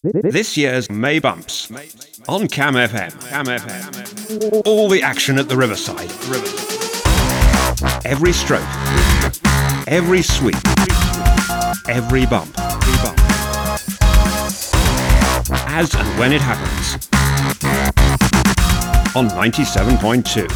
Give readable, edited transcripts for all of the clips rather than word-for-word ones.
This year's May Bumps on Cam FM. Cam FM. All the action at the Riverside. Every stroke, every sweep, every bump. As and when it happens. On 97.2.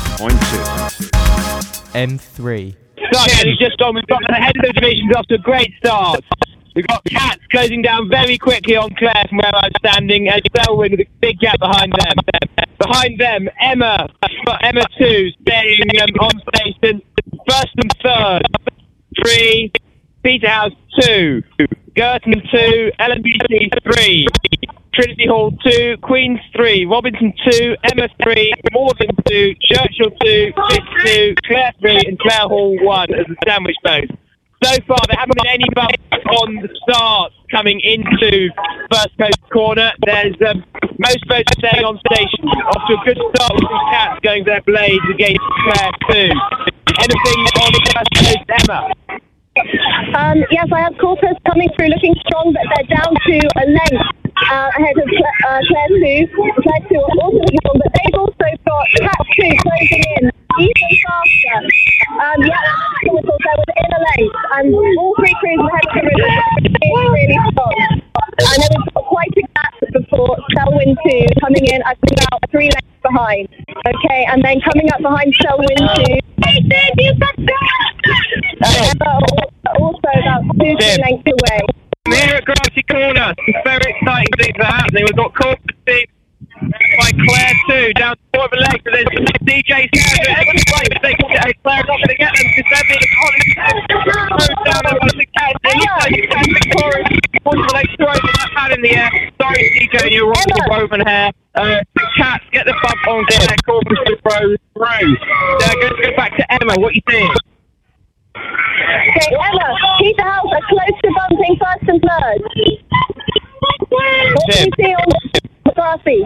M3. So, he's just on. We've got the head of the division off to a great start. We've got Cats closing down very quickly on Claire from where I'm standing, and Selwyn with a big gap behind them. Behind them, Emma 2, staying on station. First and third. 3, Peterhouse 2, Girton 2, LNBC 3, Trinity Hall 2, Queens 3, Robinson 2, Emma 3, Morgan 2, Churchill 2, Fitz 2, Clare 3, and Clare Hall 1 as a sandwich boat. So far, there haven't been any bumps on the start coming into First Coast Corner. There's most boats staying on station. Off to a good start with the Cats going their blades against Clare 2. Anything on First Coast, Emma? Yes, I have Corpus coming through looking strong, but they're down to a length ahead of Clare 2. Clare 2 are also looking strong, but they've also got Cat 2 closing in even faster. There within a length, and all three crews ahead of the river really strong. And then we've got quite a gap before Selwyn 2 coming in at about 3 lengths behind. Okay, and then coming up behind Selwyn 2. Emma also about 2 lengths away. Here at Grassy Corner, some very exciting things are happening. We've got Corpus by Clare 2 down to 4 of a leg, but there's DJ Sanders. Clare's not going to get them because they're being caught down there by the Cats. It looks like it's Victoria. The leg throws that pad in the air. Sorry, DJ, and you're wrong with the woven hair. The Cats get the bump on Clare. Corpus to throw through. Go back to Emma. What you think? Okay, Emma, Peterhouse are close to bumping first and third. What do you see on Grassy?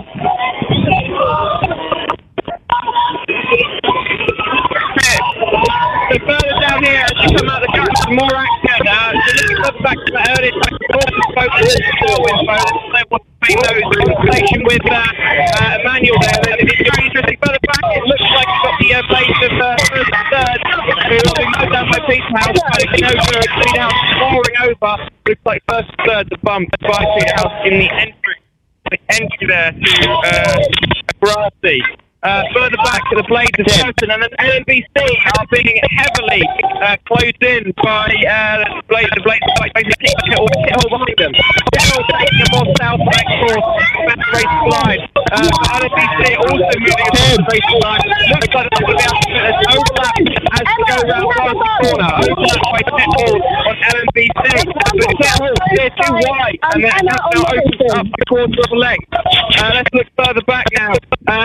So further down here, as you come out the cut, some more action. So looking back to the earlier spoke to the Selwyn boat. What's being those conversation with Emmanuel there. It's very interesting. Further back, it looks like you've got the blades of first and third, who have been moved down by Peterhouse. Peterhouse pouring over. Looks like first and third, the bump by Peterhouse in the entry. Entry there to Grassy. Further back to the blades of Curtin, and then LNBC are being heavily closed in by the blades basically keep the hole behind them. They're taking a more south-back course, better race line. LNBC also moving across the race line. Looks like it's going to be able to get this overlap as we go around the corner. Overlap by Tet Hall on LNBC. But Tet Hall, they're too wide, and then now opens up a quarter of a length. Let's look further back now.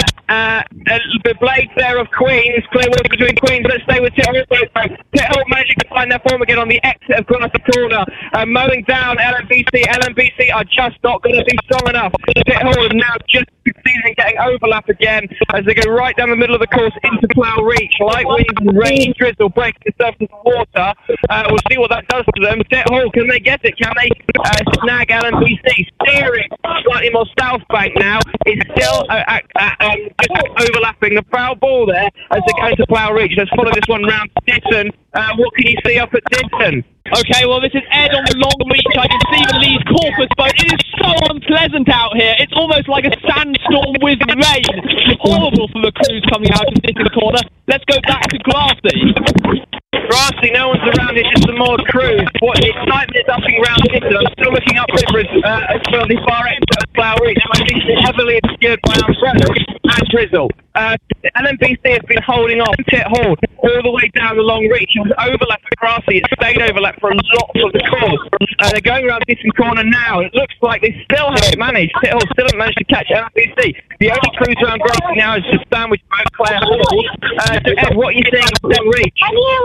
The blades there of Queens, clear water between Queens. Let's stay with Tet Hall. Tet Hall managing to find their form again on the exit of Grassy Corner. Mowing down LNBC. LNBC are just not going to be strong enough. Tet Hall is now just succeeding getting overlap again as they go right down the middle of the course into Plough Reach. Light winds and rain drizzle breaking the surface of the water. We'll see what that does to them. Tet Hall, can they get it? Can they snag LNBC? Steering slightly more south bank now. It's still overlapping the foul ball there as they go into Plough Reach. Let's follow this one round to Ditton. What can you see up at Ditton? Okay, well, this is Ed on the long reach. I can see the Lee's Corpus boat. It is so unpleasant out here. It's almost like a sandstorm with rain. It's horrible for the crews coming out of Ditton Corner. Let's go back to Grassy. Grassy, no one's around, it's just the moored crews. What excitement is upping around Ditton. I'm still looking up river as well, the far end of Plough Reach. MIC heavily obscured by umbrella and drizzle. LNBC has been holding off Tet Hall all the way down the long reach. It was overlap at Grassy. It stayed overlap for a lot of the course. They're going around Ditton Corner now. It looks like they still haven't managed. Tet Hall still haven't managed to catch LNBC. The only cruise around Grassy now is just sandwiched by Clare Hall. So Ed, what are you seeing on the long reach?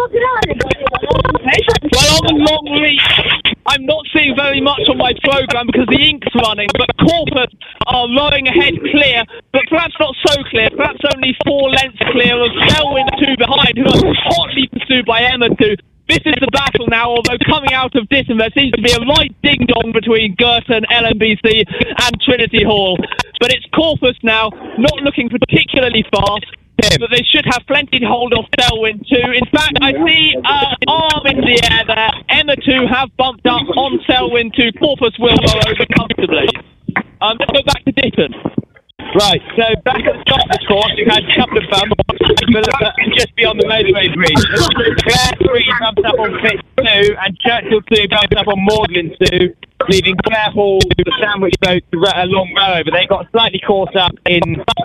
Well, on the long reach, I'm not seeing very much on my programme because the ink's running, but Corpus are rowing ahead clear, but perhaps not so clear, perhaps only 4 lengths clear of Selwyn 2 behind, who are hotly pursued by Emma 2. This is the battle now, although coming out of Ditton, there seems to be a right ding-dong between Girton, LMBC and Trinity Hall. But it's Corpus now, not looking particularly fast, but they should have plenty to hold off Selwyn too. In fact, I see arm in the air there. Emma 2 have bumped up on Selwyn 2. Corpus will go over comfortably. Let's go back to Ditton. Right, so back at the top of the course, you had a couple of bumps just beyond the motorway bridge. Clare 3 bumped up on Fitz 2, and Churchill 2 bumped up on Magdalen 2, leaving Clare Hall, the sandwich boat, a long row over. They got slightly caught up in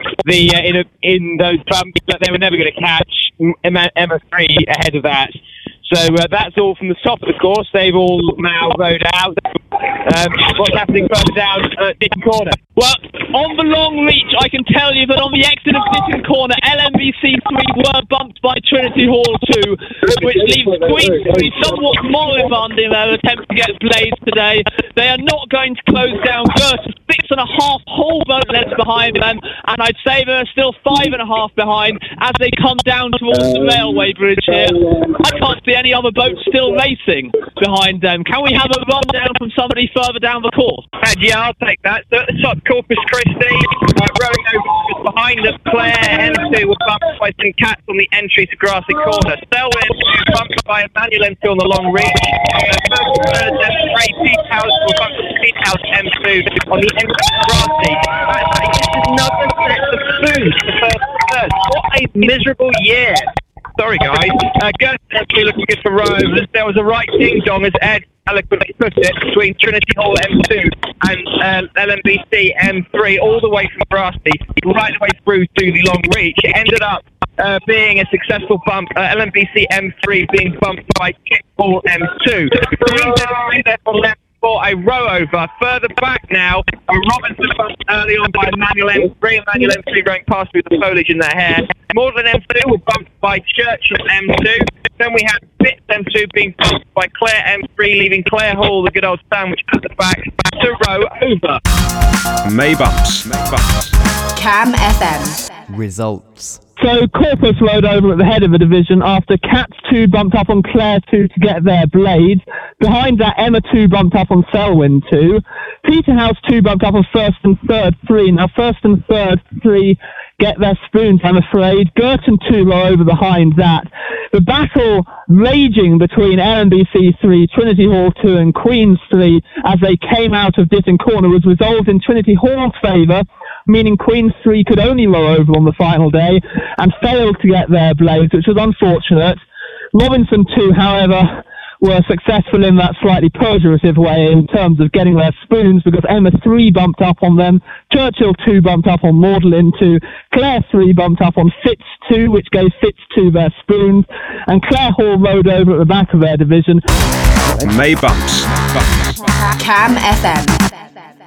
those bumps, but they were never going to catch Emma 3 ahead of that. So that's all from the top of the course. They've all now rowed out. What's happening further down Ditton Corner? Well, on the long reach, I can tell you that on the exit of Ditton Corner, LMBC 3 were bumped by Trinity Hall 2, which leaves Queen 3 somewhat moribund in their attempt to get blades today. They are not going to close down Girton, 6.5 whole boat lengths behind them, and I'd say they're still 5.5 behind as they come down towards the railway bridge here. I can't see any other boats still racing behind them. Can we have a rundown from somebody further down the course? Yeah, I'll take that. So at the top, Corpus Christi, rowing over just behind them. Clare M2 were bumped by St Cat's on the entry to Grassy Corner. Selwyn bumped by Emmanuel M2 on the long reach. First M3, Peathouse were bumped by Peathouse M2 on the entry to Grassy. This is another set of spoons for first and third. What a miserable year. Sorry, guys. Girton M2 looking good for rovers. There was a right ding-dong, as Ed eloquently put it, between Trinity Hall M2 and LMBC M3, all the way from Grassy, right the way through to the long reach. It ended up being a successful bump, LMBC M3 being bumped by Kit Hall M2. Therefore left for a row over. Further back now, Robinson bumped early on by Emmanuel M3. Emmanuel M3 going past with the foliage in their hair. Magdalen M2 were bumped by Churchill M2. Then we had Fitz M2 being bumped by Clare M3, leaving Clare Hall, the good old sandwich at the back, to row over. May bumps. Cam FM. Results. So Corpus rode over at the head of the division after Cats 2 bumped up on Clare 2 to get their blades. Behind that, Emma 2 bumped up on Selwyn 2. Peterhouse 2 bumped up on first and third 3. Now first and third 3 get their spoons, I'm afraid. Girton 2 are over behind that. The battle raging between LMBC 3, Trinity Hall 2 and Queen's 3 as they came out of Ditton Corner was resolved in Trinity Hall's favour, meaning Queen's 3 could only row over on the final day and failed to get their blades, which was unfortunate. Robinson 2, however, were successful in that slightly perjurative way in terms of getting their spoons, because Emma 3 bumped up on them, Churchill 2 bumped up on Magdalen 2, Clare 3 bumped up on Fitz 2, which gave Fitz 2 their spoons, and Clare Hall rode over at the back of their division. May bumps. Cam FM.